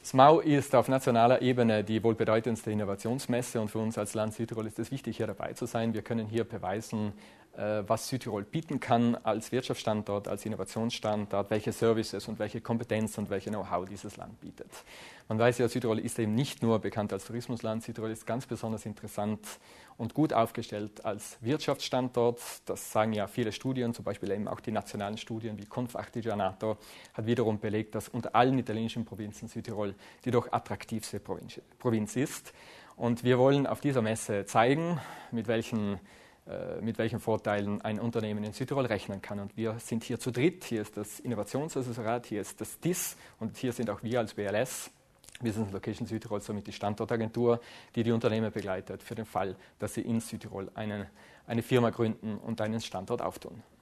SMAU ist auf nationaler Ebene die wohl bedeutendste Innovationsmesse und für uns als Land Südtirol ist es wichtig, hier dabei zu sein. Wir können hier beweisen, was Südtirol bieten kann als Wirtschaftsstandort, als Innovationsstandort, welche Services und welche Kompetenz und welche Know-how dieses Land bietet. Man weiß ja, Südtirol ist eben nicht nur bekannt als Tourismusland, Südtirol ist ganz besonders interessant und gut aufgestellt als Wirtschaftsstandort. Das sagen ja viele Studien, zum Beispiel eben auch die nationalen Studien wie Confartigianato, hat wiederum belegt, dass unter allen italienischen Provinzen Südtirol die doch attraktivste Provinz ist. Und wir wollen auf dieser Messe zeigen, mit welchen Vorteilen ein Unternehmen in Südtirol rechnen kann. Und wir sind hier zu dritt. Hier ist das Innovationsassessorat, hier ist das DIS und hier sind auch wir als BLS, Business Location Südtirol, somit die Standortagentur, die die Unternehmen begleitet für den Fall, dass sie in Südtirol eine Firma gründen und einen Standort auftun.